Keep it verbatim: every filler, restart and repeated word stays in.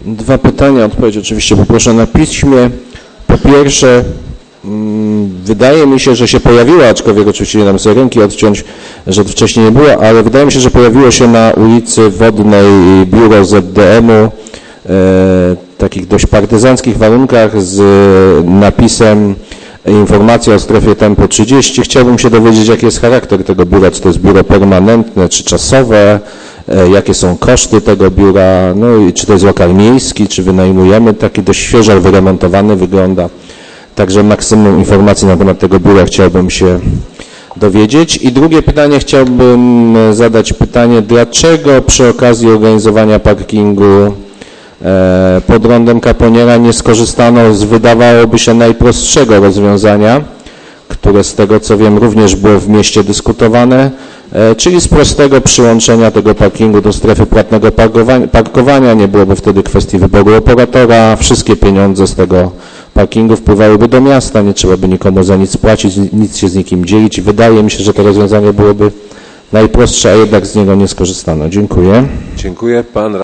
Dwa pytania, odpowiedź oczywiście poproszę na piśmie. Po pierwsze, wydaje mi się, że się pojawiło, aczkolwiek oczywiście nie dam sobie ręki odciąć, że to wcześniej nie było, ale wydaje mi się, że pojawiło się na ulicy Wodnej biuro Z D M-u e, w takich dość partyzanckich warunkach z napisem informacja o strefie tempo trzydzieści. Chciałbym się dowiedzieć, jaki jest charakter tego biura, czy to jest biuro permanentne, czy czasowe, e, jakie są koszty tego biura, no i czy to jest lokal miejski, czy wynajmujemy, taki dość świeżo wyremontowany wygląda. Także maksimum informacji na temat tego biura chciałbym się dowiedzieć. I drugie pytanie, chciałbym zadać pytanie, dlaczego przy okazji organizowania parkingu e, pod rondem Kaponiera nie skorzystano z, wydawałoby się, najprostszego rozwiązania, które z tego co wiem również było w mieście dyskutowane, e, czyli z prostego przyłączenia tego parkingu do strefy płatnego parkowania, parkowania. Nie byłoby wtedy kwestii wyboru operatora, wszystkie pieniądze z tego parkingu wpływałyby do miasta, nie trzeba by nikomu za nic płacić, nic się z nikim dzielić. Wydaje mi się, że to rozwiązanie byłoby najprostsze, a jednak z niego nie skorzystano. Dziękuję. Dziękuję. Pan